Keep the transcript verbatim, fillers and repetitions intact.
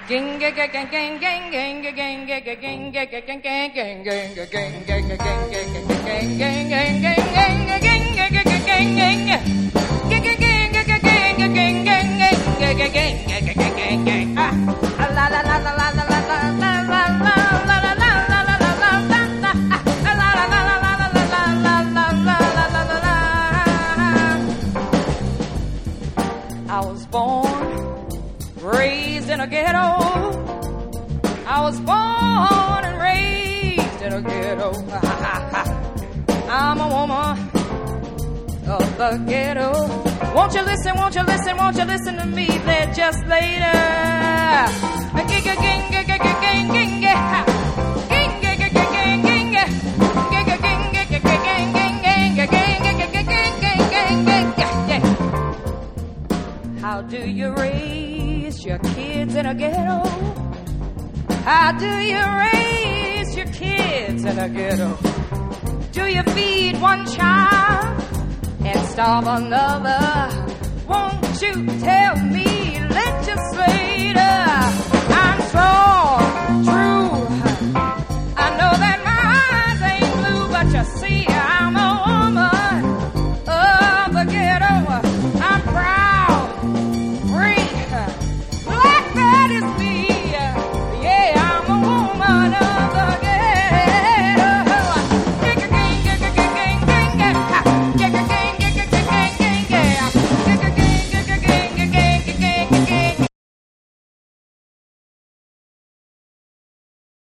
I was born, raised in a ghetto. I was born and raised in a ghetto. I'm a woman of the ghetto. Won't you listen, won't you listen, won't you listen to me there just later? How do you raise your kids in a ghetto? How do you raise your kids in a ghetto? Do you feed one child and starve another? Won't you tell me